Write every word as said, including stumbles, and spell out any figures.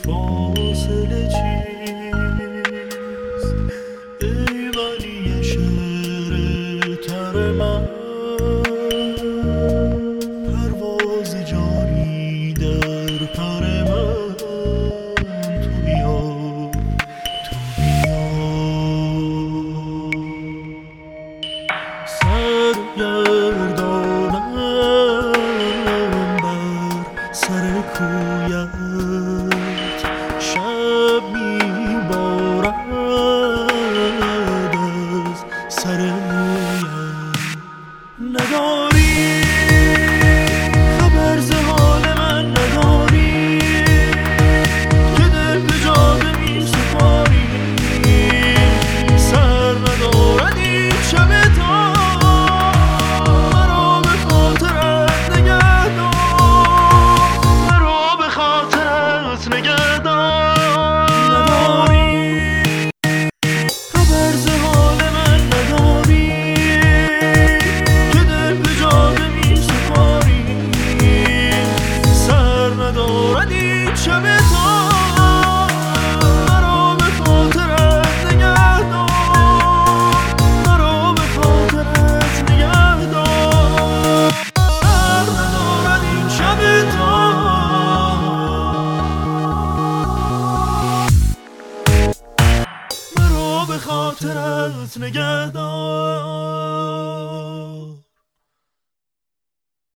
فاصله چیست؟ ای ولی شعر تر من، پرواز جانی در پر من. تو بیا، تو بیا. سرگردانم بر سر کویت، شب میبارد از سر مویم. نداری خبر ز حال من، نداری که دل به جاده می سپاری. سر ندارد این شب تار، مرا به خاطرت نگه دار، مرا به خاطرت نگه دار. نداری خبر ز حال من، نداری که دل به جاده می سپاری. سر ندارد این شب تار، مرا به خاطرت نگه دار، مرا به خاطرت نگه دار. سر ندارد این شب تار، مرا به خاطرت نگه دار.